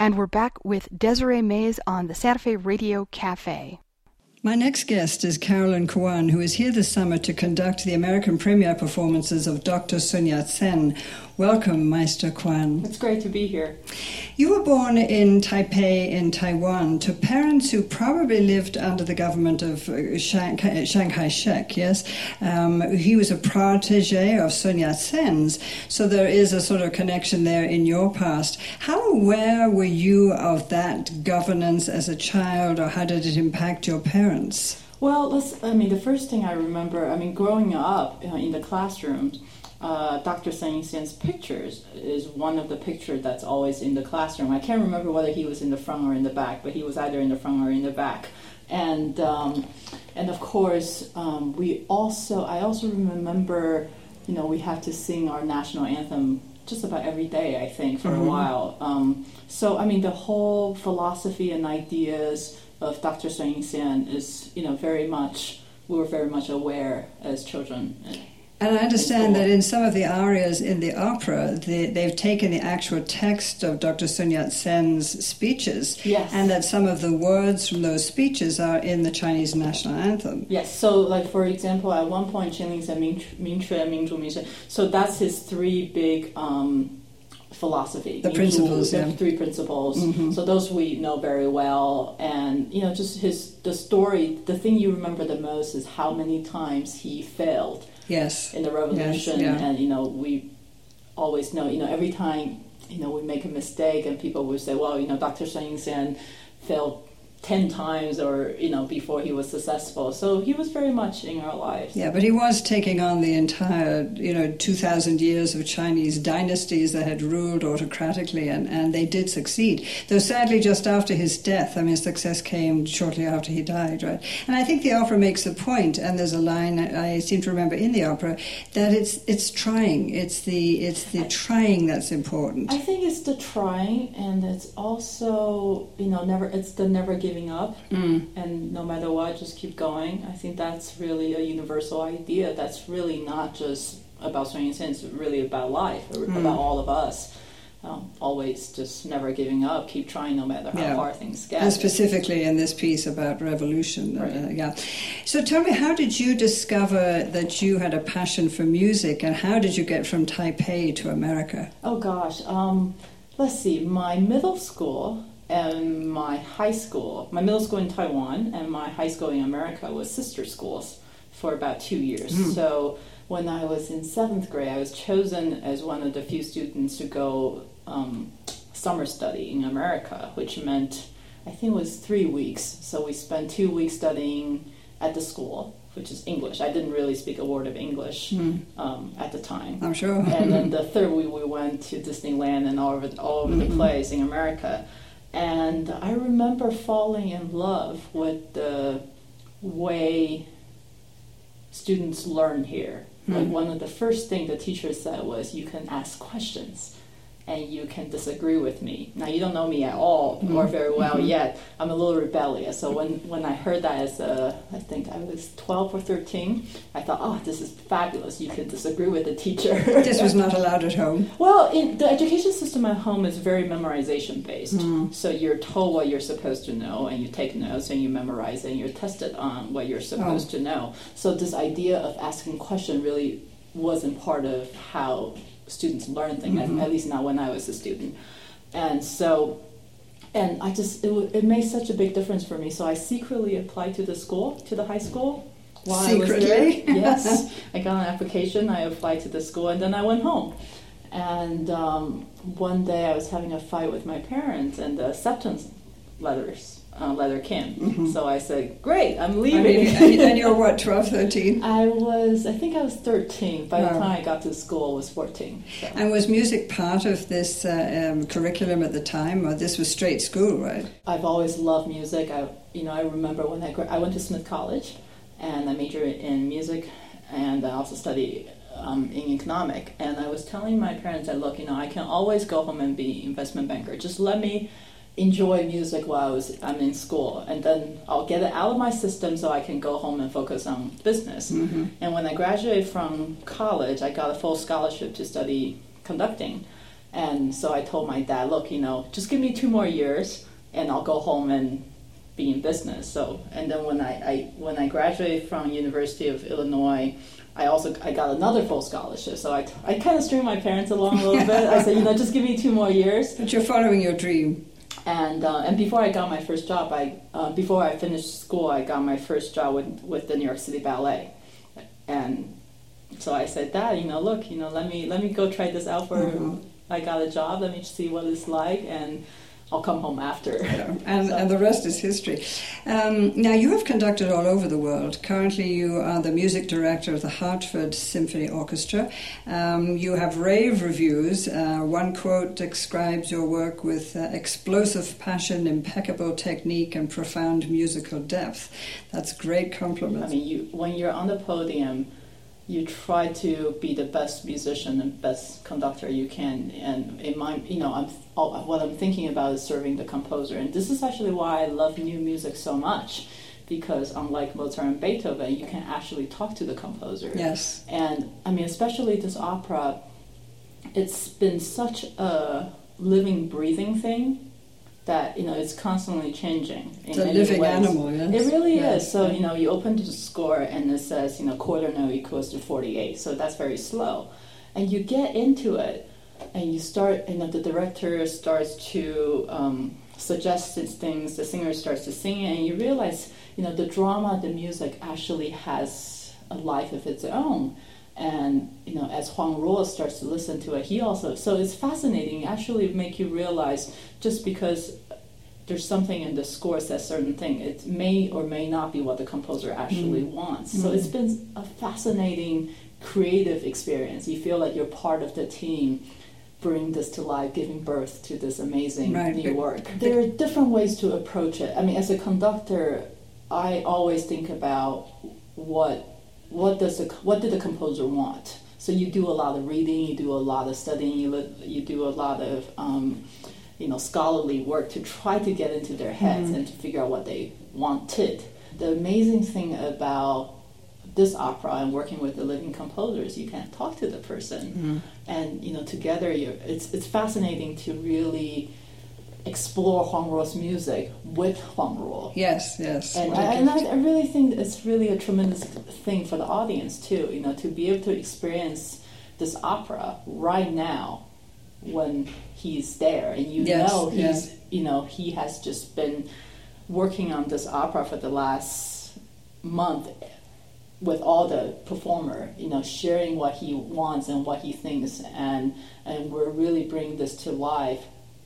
and we're back with Desiree Mays on the Santa Fe Radio Cafe. My next guest is Carolyn Kwan, who is here this summer to conduct the American premiere performances of Dr. Sun Yat-sen. Welcome, Meister Kwan. It's great to be here. You were born in Taipei, in Taiwan, to parents who probably lived under the government of Chiang Kai-shek, yes? He was a protege of Sun Yat-sen's, so there is a sort of connection there in your past. How aware were you of that governance as a child, or how did it impact your parents? Well, the first thing I remember, growing up in the classrooms, Dr. Sun Yat-sen's pictures is one of the pictures that's always in the classroom. I can't remember whether he was in the front or in the back, but he was either in the front or in the back. And of course, I also remember, we had to sing our national anthem just about every day, I think, for a while. The whole philosophy and ideas of Dr. Sun Yat-sen is, we were very much aware as children. And I understand that in some of the arias in the opera, they've taken the actual text of Dr. Sun Yat-sen's speeches, yes, and that some of the words from those speeches are in the Chinese national anthem. Yes, so for example, at one point, Qinling said, 民权, 民主, 民生. So that's his three big philosophy. The principles, yeah. Three principles. Mm-hmm. So those we know very well. And, just the story, the thing you remember the most is how many times he failed. Yes. In the revolution, yes, yeah. And we always know, every time we make a mistake, and people will say, well, Dr. Sun Yat-sen failed 10 times, or before he was successful. So he was very much in our lives. Yeah, but he was taking on the entire 2,000 years of Chinese dynasties that had ruled autocratically, and they did succeed. Though sadly, just after his death, success came shortly after he died, right? And I think the opera makes a point, and there's a line I seem to remember in the opera, that it's trying. It's the trying that's important. I think it's the trying, and it's also it's the never giving up, and no matter what, just keep going. I think that's really a universal idea. That's really not just about Sun Yat-sen. It's really about life, about all of us. Always just never giving up, keep trying no matter how hard things get. And specifically in this piece about revolution. Right. So tell me, how did you discover that you had a passion for music, and how did you get from Taipei to America? Oh gosh, let's see, my middle school and my middle school in Taiwan and my high school in America was sister schools for about 2 years. So when I was in 7th grade, I was chosen as one of the few students to go summer study in America, which meant, I think it was 3 weeks. So we spent 2 weeks studying at the school, which is English. I didn't really speak a word of English at the time. I'm sure. And then the third week we went to Disneyland and all over the place in America. And I remember falling in love with the way students learn here. Like one of the first things the teacher said was, you can ask questions and you can disagree with me. Now, you don't know me at all or very well yet. I'm a little rebellious. So when I heard that as I think I was 12 or 13, I thought, oh, this is fabulous. You can disagree with the teacher. This was not allowed at home. Well, the education system at home is very memorization based. So you're told what you're supposed to know, and you take notes and you memorize it, and you're tested on what you're supposed to know. So this idea of asking questions really wasn't part of how students learn things, at least not when I was a student. And so, it made such a big difference for me. So I secretly applied to the high school while secretly? I was there. Yes, I got an application, I applied to the school, and then I went home. And one day I was having a fight with my parents, and the acceptance letter came. So I said, great, I'm leaving. And you're what, 12, 13? I think I was 13. By the time I got to school, I was 14. So. And was music part of this curriculum at the time, or this was straight school, right? I've always loved music. I remember when I went to Smith College, and I majored in music, and I also studied in economic. And I was telling my parents that, look, I can always go home and be an investment banker. Just let me enjoy music while I'm in school, and then I'll get it out of my system so I can go home and focus on business. And when I graduated from college, I got a full scholarship to study conducting. And so I told my dad, look, just give me 2 more years and I'll go home and be in business. So, and then when I graduated from University of Illinois, I got another full scholarship. So I kind of string my parents along a little bit. I said, just give me 2 more years. But you're following your dream. And before I got my first job, before I finished school, I got my first job with the New York City Ballet. And so I said, Dad, look, let me go try this out for. I got a job. Let me see what it's like, and I'll come home after. Yeah, and the rest is history. Now, you have conducted all over the world. Currently, you are the music director of the Hartford Symphony Orchestra. You have rave reviews. One quote describes your work with explosive passion, impeccable technique, and profound musical depth. That's great compliment. I mean, when you're on the podium, you try to be the best musician and best conductor you can. And in my, what I'm thinking about is serving the composer. And this is actually why I love new music so much, because unlike Mozart and Beethoven, you can actually talk to the composer. Yes. And I mean, especially this opera, it's been such a living, breathing thing that it's constantly changing. It's a living animal, yes. It really is. So you open the score and it says quarter note equals to 48. So that's very slow, and you get into it, and you start. The director starts to suggest things. The singer starts to sing it, and you realize the drama, the music actually has a life of its own. And as Huang Ruo starts to listen to it, he also. So it's fascinating. Actually, make you realize just because there's something in the score that says certain thing, it may or may not be what the composer actually wants. So it's been a fascinating, creative experience. You feel like you're part of the team, bring this to life, giving birth to this amazing new work. There are different ways to approach it. I mean, as a conductor, I always think about what did the composer want? So you do a lot of reading, you do a lot of studying, you do a lot of scholarly work to try to get into their heads and to figure out what they wanted. The amazing thing about this opera and working with the living composers, you can talk to the person, and together it's fascinating to really explore Huang Ruo's music with Huang Ruo. Yes. And I really think it's really a tremendous thing for the audience too, to be able to experience this opera right now when he's there, and he has just been working on this opera for the last month with all the performer, sharing what he wants and what he thinks, and we're really bringing this to life.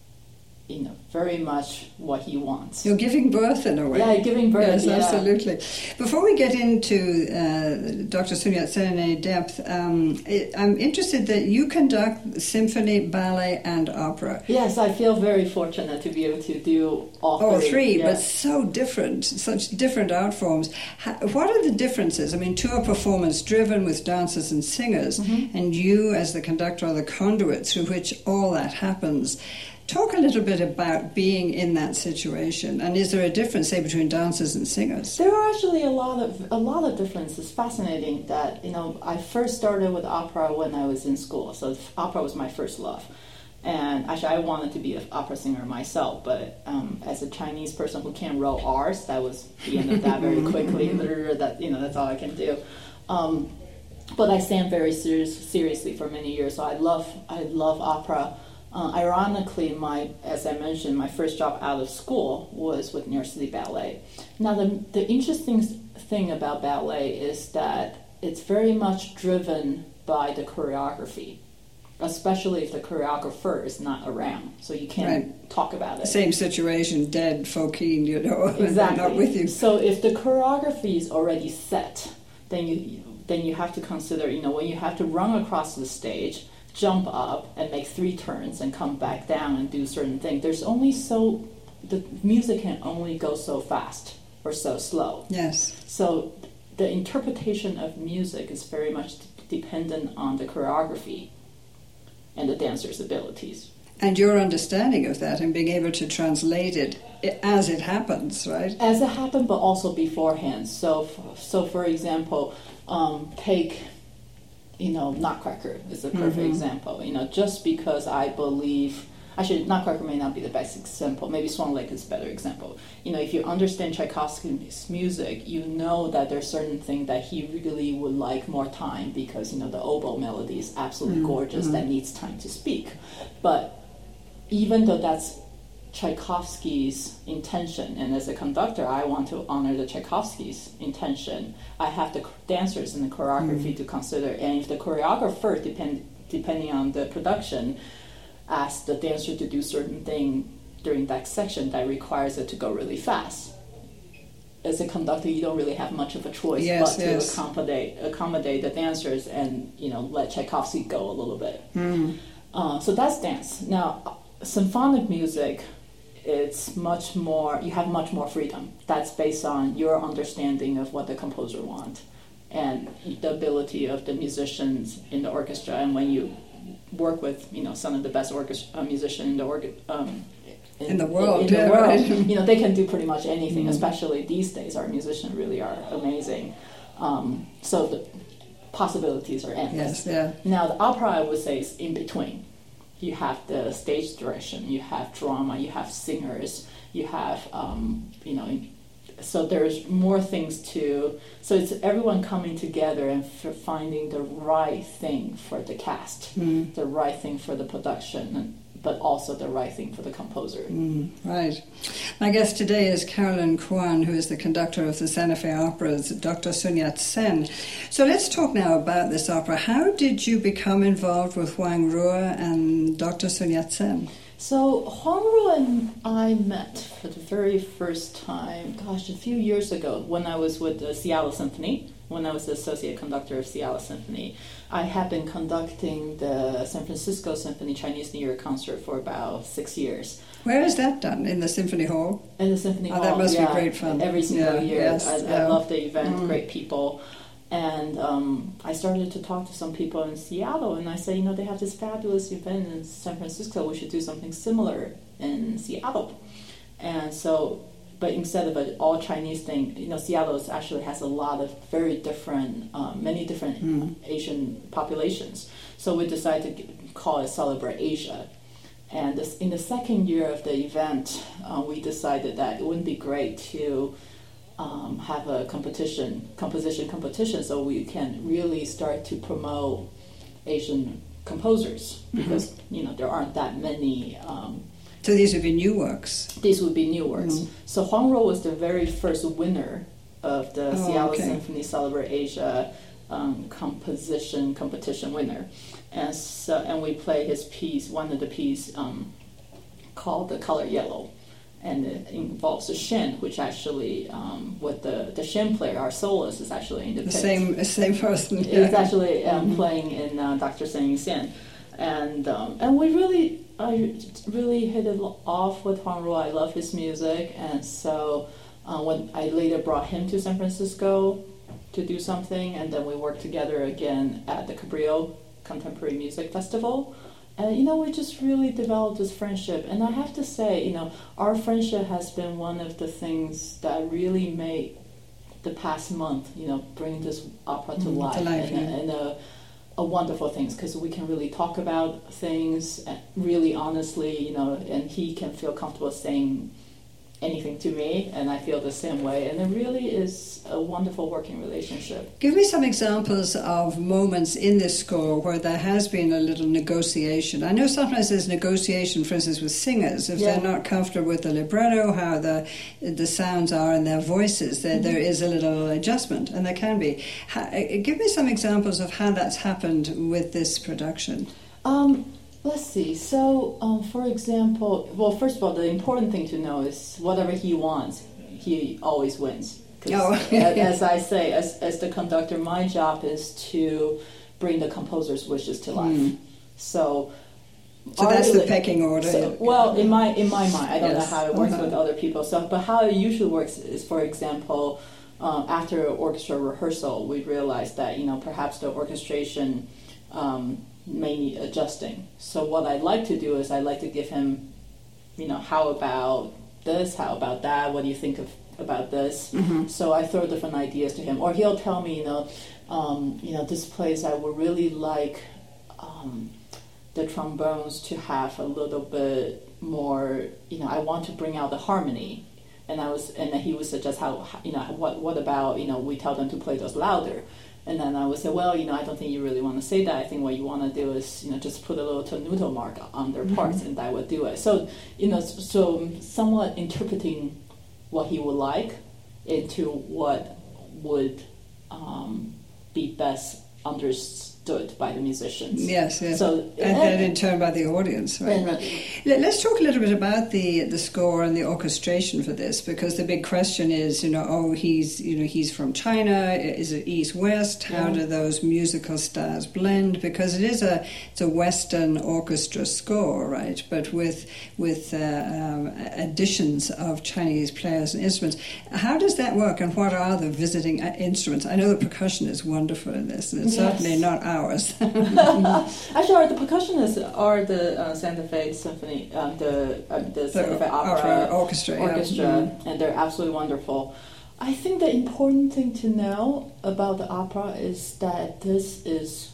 Very much what he wants. You're giving birth in a way. Yeah, giving birth. Yes, absolutely. Before we get into Dr. Sun Yat-sen depth, I'm interested that you conduct symphony, ballet, and opera. Yes, I feel very fortunate to be able to do all three. Yes. But so different, such different art forms. What are the differences? I mean, two are performance-driven with dancers and singers, and you, as the conductor, are the conduit through which all that happens. Talk a little bit about being in that situation, and is there a difference, say, between dancers and singers? There are actually a lot of differences. It's fascinating that I first started with opera when I was in school, so opera was my first love, and actually I wanted to be an opera singer myself, but as a Chinese person who can't roll R's, that was the end of that very quickly. That's all I can do. But I sang very seriously for many years, so I love opera. Ironically, as I mentioned, my first job out of school was with New York City Ballet. Now, the interesting thing about ballet is that it's very much driven by the choreography, especially if the choreographer is not around, so you can't talk about it. Same situation, dead Fokine, exactly. Not with you. So if the choreography is already set, then you have to consider, when you have to run across the stage, jump up and make 3 turns and come back down and do certain things. The music can only go so fast or so slow. Yes. So the interpretation of music is very much dependent on the choreography and the dancer's abilities. And your understanding of that and being able to translate it as it happens, right? As it happened, but also beforehand. So for example, take Nutcracker is a perfect example. Just because I believe, actually, Nutcracker may not be the best example. Maybe Swan Lake is a better example. If you understand Tchaikovsky's music, you know that there's certain things that he really would like more time because, the oboe melody is absolutely gorgeous that needs time to speak. But even though that's Tchaikovsky's intention, and as a conductor, I want to honor the Tchaikovsky's intention, I have the dancers and the choreography to consider. And if the choreographer, depending on the production, ask the dancer to do certain thing during that section that requires it to go really fast. As a conductor, you don't really have much of a choice to accommodate the dancers and let Tchaikovsky go a little bit. So that's dance. Now, symphonic music, it's much more. You have much more freedom. That's based on your understanding of what the composer wants and the ability of the musicians in the orchestra. And when you work with some of the best musicians in the world, they can do pretty much anything. Especially these days, our musicians really are amazing. So the possibilities are endless. Now the opera, I would say, is in between. You have the stage direction, you have drama, you have singers, you have so there's more things to. So it's everyone coming together and finding the right thing for the cast, the right thing for the production, but also the right thing for the composer. Right. My guest today is Carolyn Kwan, who is the conductor of the Santa Fe Opera's Dr. Sun Yat-sen. So let's talk now about this opera. How did you become involved with Huang Ruo and Dr. Sun Yat-sen? So Huang Ruo and I met for the very first time, a few years ago when I was with the Seattle Symphony. When I was the associate conductor of Seattle Symphony, I had been conducting the San Francisco Symphony Chinese New Year concert for about 6 years. Where is that done? In the Symphony Hall? In the Symphony Hall. That must be great fun. Every single year. I love the event, great people. And I started to talk to some people in Seattle, and I said, they have this fabulous event in San Francisco. We should do something similar in Seattle. And so, but instead of an all Chinese thing, Seattle actually has a lot of very different, many different Asian populations. So we decided to call it Celebrate Asia. And in the second year of the event, we decided that it wouldn't be great to have a composition competition, so we can really start to promote Asian composers because there aren't that many. So these would be new works. These would be new works. So Huang Ruo was the very first winner of the Seattle Symphony Celebrate Asia composition competition winner, and we play his piece, one of the pieces called The Color Yellow. And it involves a shin, which actually, with the shin player, our soloist, is actually in the pit. Same person. It's actually playing in Dr. Seng Xian. And I really hit it off with Huang Ruo. I love his music. And so when I later brought him to San Francisco to do something, and then we worked together again at the Cabrillo Contemporary Music Festival. And, we just really developed this friendship. And I have to say, our friendship has been one of the things that really made the past month, bring this opera to life. And a wonderful thing, because we can really talk about things really honestly, and he can feel comfortable saying anything to me, and I feel the same way. And it really is a wonderful working relationship. Give me some examples of moments in this score where there has been a little negotiation. I know sometimes there's negotiation, for instance, with singers. If they're not comfortable with the libretto, how the sounds are in their voices, there is a little adjustment, and there can be. Give me some examples of how that's happened with this production. Let's see. So, for example, first of all, the important thing to know is whatever he wants, he always wins. As I say, as the conductor, my job is to bring the composer's wishes to life. So that's the pecking order. In my mind, I don't know how it works with other people. But how it usually works is, for example, after orchestra rehearsal, we realize that perhaps the orchestration may need adjusting. So what I'd like to do is I'd like to give him, how about this? How about that? What do you think about this. So I throw different ideas to him, or he'll tell me, this place I would really like the trombones to have a little bit more. I want to bring out the harmony, and then he would suggest what about we tell them to play those louder. And then I would say, well, I don't think you really want to say that. I think what you want to do is, just put a little tenuto mark on their parts, and that would do it. So, so somewhat interpreting what he would like into what would be best understood by the musicians. Yes. So, and in turn by the audience. Right. Let's talk a little bit about the score and the orchestration for this, because the big question is, he's from China. Is it East-West? How do those musical styles blend? Because it's a Western orchestra score, right? But with additions of Chinese players and instruments. How does that work, and what are the visiting instruments? I know the percussion is wonderful in this, and it's certainly not ours. Actually, the percussionists are the Santa Fe Symphony, the Santa Fe Opera Orchestra, and they're absolutely wonderful. I think the important thing to know about the opera is that this is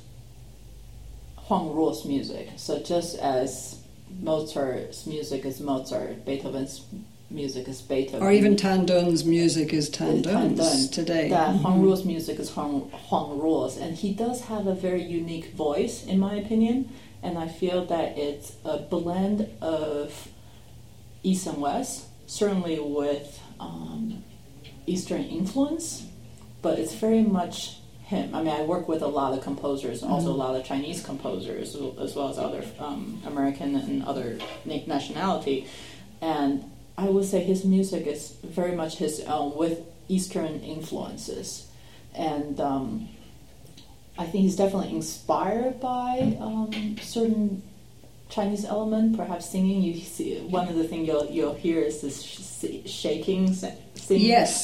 Huang Ruo's music. So just as Mozart's music is Mozart, Beethoven's music is Beethoven. Or even Tan Dun's music is Tan Dun's today. That Huang Ruo's music is Huang Ruo's. And he does have a very unique voice, in my opinion. And I feel that it's a blend of East and West, certainly with Eastern influence, but it's very much him. I mean, I work with a lot of composers, also a lot of Chinese composers, as well as other American and other nationality. And I would say his music is very much his own with Eastern influences. And I think he's definitely inspired by certain Chinese element, perhaps singing. You see, one of the things you'll hear is this shaking singing. Yes.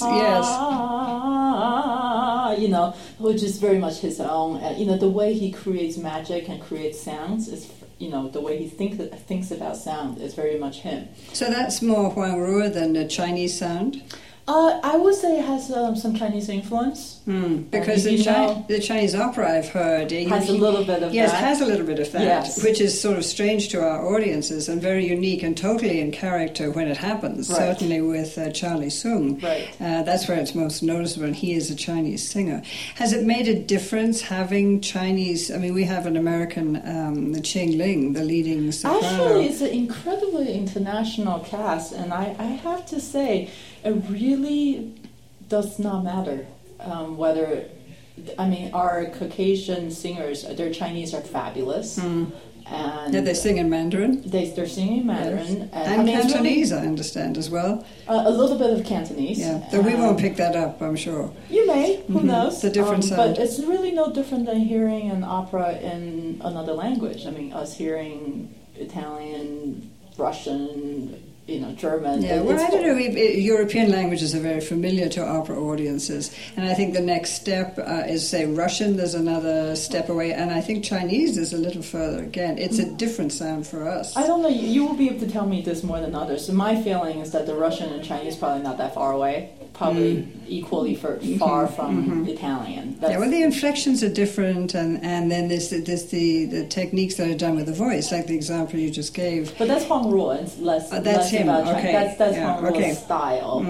Which is very much his own. The way he creates magic and creates sounds is, the way he thinks about sound is very much him. So that's more Huang Ruo than the Chinese sound? I would say it has some Chinese influence. Because the Chinese opera, I've heard, has a little bit of that. Yes, has a little bit of that, yes. Which is sort of strange to our audiences and very unique and totally in character when it happens, right. Certainly with Charlie Sung. Right. That's where it's most noticeable, and he is a Chinese singer. Has it made a difference having Chinese... I mean, we have an American, the Qing Ling, the leading soprano. Actually, it's an incredibly international cast, and I have to say... It really does not matter whether, our Caucasian singers, their Chinese are fabulous. And they sing in Mandarin? They're singing in Mandarin. Yes. And Cantonese, I understand, as well. A little bit of Cantonese. Yeah, though we won't pick that up, I'm sure. You may, who knows? It's a different sound. But it's really no different than hearing an opera in another language. I mean, us hearing Italian, Russian... German. Yeah, well, I don't know. European languages are very familiar to opera audiences, and I think the next step is, say, Russian. There's another step away, and I think Chinese is a little further. Again, it's a different sound for us. I don't know. You will be able to tell me this more than others. So my feeling is that the Russian and Chinese probably not that far away. Probably equally far from Italian. Well, the inflections are different, and then there's the techniques that are done with the voice, like the example you just gave. But that's Huang Ruo. It's less him. About China. Okay. That's Huang Ruo's style.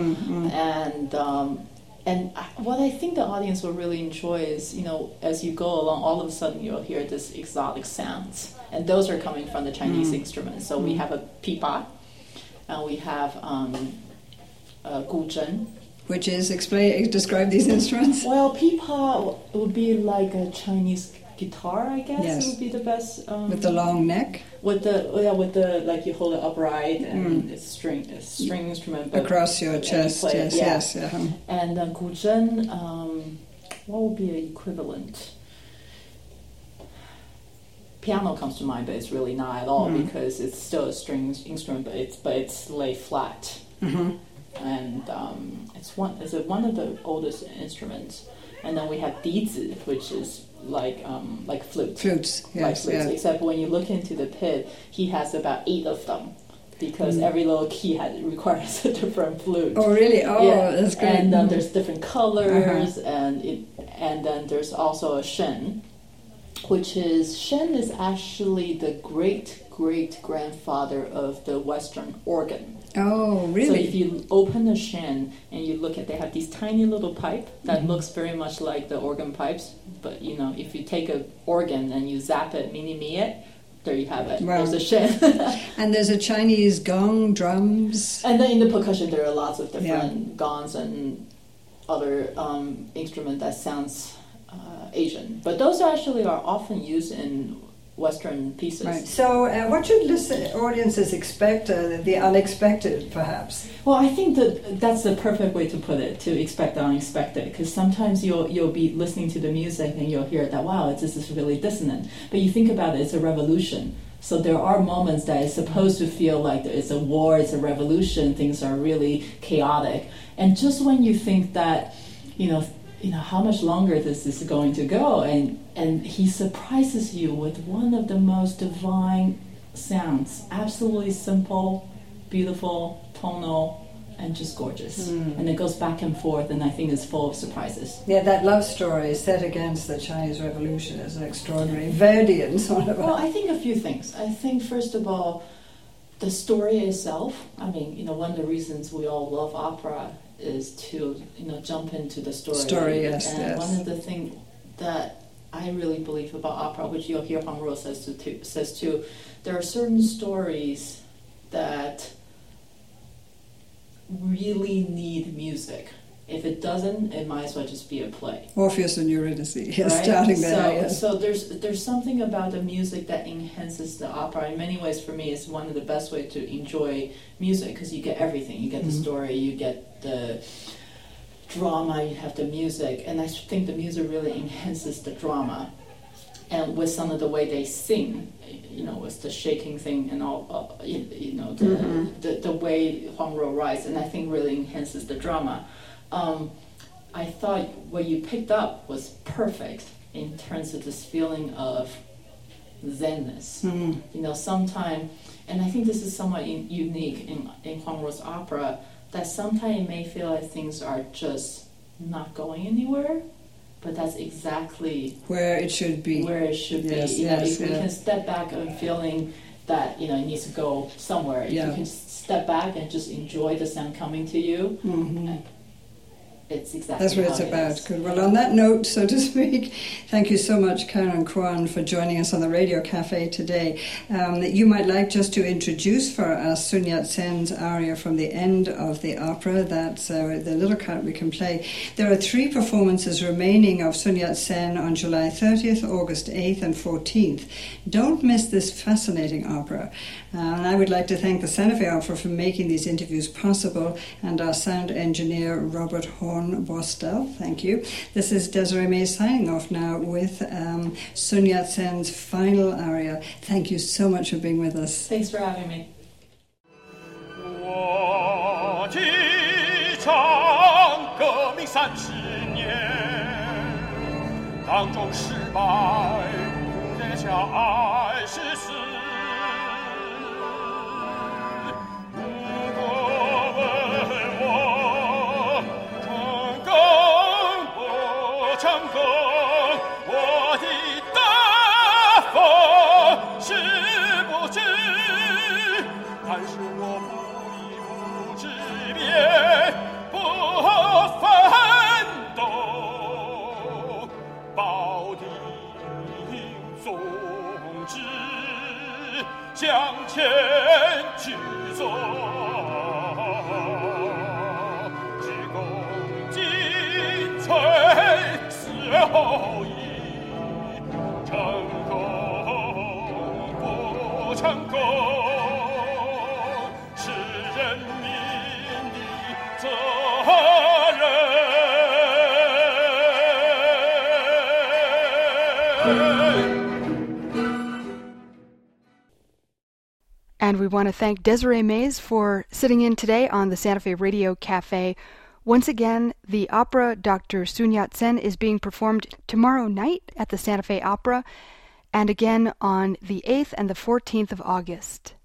And what I think the audience will really enjoy is, as you go along, all of a sudden you'll hear this exotic sounds, and those are coming from the Chinese instruments. So we have a pipa, and we have guzheng. Which is, describe these instruments? Well, pipa would be like a Chinese guitar, I guess. Yes. It would be the best. With the long neck? With the like you hold it upright and it's string instrument. But across your chest, yes. And guzheng, what would be an equivalent? Piano comes to mind, but it's really not at all because it's still a string instrument, but it's laid flat. And it's one of the oldest instruments. And then we have dizi, which is like flutes. Flutes, yes. Like flutes, except when you look into the pit, he has about 8 of them. because every little key requires a different flute. Oh, really? Oh, that's great. And there's different colors, and then there's also a shen, Shen is actually the great-great-grandfather of the Western organ. Oh, really? So if you open the shen and you look at, they have these tiny little pipe that looks very much like the organ pipes. But if you take an organ and you zap it, mini-me it, there you have it. Wow. There's a shen. And there's a Chinese gong, drums. And then in the percussion, there are lots of different gongs and other instrument that sounds Asian. But those actually are often used in Western pieces. Right. So what should audiences expect, the unexpected, perhaps? Well, I think that's the perfect way to put it, to expect the unexpected, because sometimes you'll be listening to the music and you'll hear that, wow, this is really dissonant. But you think about it, it's a revolution. So there are moments that it's supposed to feel like it's a war, it's a revolution, things are really chaotic. And just when you think that, how much longer this is going to go, and he surprises you with one of the most divine sounds, absolutely simple, beautiful, tonal, and just gorgeous. And it goes back and forth, and I think it's full of surprises. Yeah, that love story set against the Chinese Revolution is extraordinary. Verdian sort of. Well, I think a few things. I think, first of all, the story itself. I mean, one of the reasons we all love opera is to, jump into the story. Yes. One of the things that I really believe about opera, which you'll hear Huang Ruo says too, there are certain stories that really need music. If it doesn't, it might as well just be a play. Orpheus and Eurydice, right? Starting there. Yes. So there's something about the music that enhances the opera. In many ways, for me, it's one of the best ways to enjoy music, because you get everything. You get the story, you get the drama, you have the music, and I think the music really enhances the drama. And with some of the way they sing, with the shaking thing and all, the way Huang Ruo writes, and I think really enhances the drama. I thought what you picked up was perfect in terms of this feeling of zenness. Sometimes, and I think this is somewhat unique in Huang Ruo's opera, that sometimes it may feel like things are just not going anywhere, but that's exactly where it should be. Yes, be. If we can step back and feeling that it needs to go somewhere, if you can step back and just enjoy the sound coming to you. It's exactly that's what it's about. Good. Well, on that note, so to speak, thank you so much, Karen Kwan, for joining us on the Radio Cafe today. You might like just to introduce for us Sun Yat-sen's aria from the end of the opera. That's the little cut we can play. There are 3 performances remaining of Sun Yat-sen on July 30th, August 8th and 14th. Don't miss this fascinating opera. And I would like to thank the Santa Fe Opera for making these interviews possible, and our sound engineer, Robert Horn-Bostel. Thank you. This is Desiree May signing off now with Sun Yat-sen's final aria. Thank you so much for being with us. Thanks for having me. And we want to thank Desiree Mays for sitting in today on the Santa Fe Radio Cafe. Once again, the opera Dr. Sun Yat-sen is being performed tomorrow night at the Santa Fe Opera, and again on the 8th and the 14th of August.